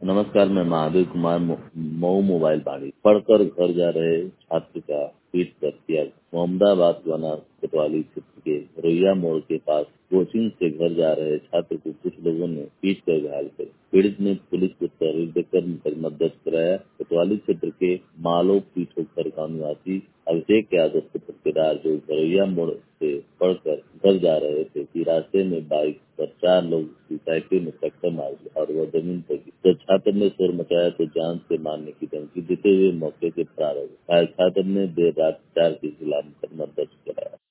नमस्कार, मैं महादेव कुमार मऊ मोबाइल पाड़ी पढ़कर घर जा रहे छात्र का पीट कर किया। मोहम्मदाबाद थाना कोतवाली क्षेत्र के रोइया मोड़ के पास कोचिंग से घर जा रहे छात्र को कुछ लोगों ने पीट कर घायल कर पीड़ित ने पुलिस को तहरीर देकर मुकदमा दर्ज कराया। कोतवाली क्षेत्र के मालो पीठोखर का निवासी अभिषेक यादव के ठेकेदार जो रोइया मोड़ से पढ़कर घर जा रहे थे कि रास्ते में बाइक पर 4 लोग की साइकिल में टक्कर मार दी और वह जमीन पर गिर। जब छात्र ने शोर मचाया तो जान से मारने की धमकी देते हुए मौके से फरार हो गए। घायल छात्र ने देर रात 4 के खिलाफ मुकदमा दर्ज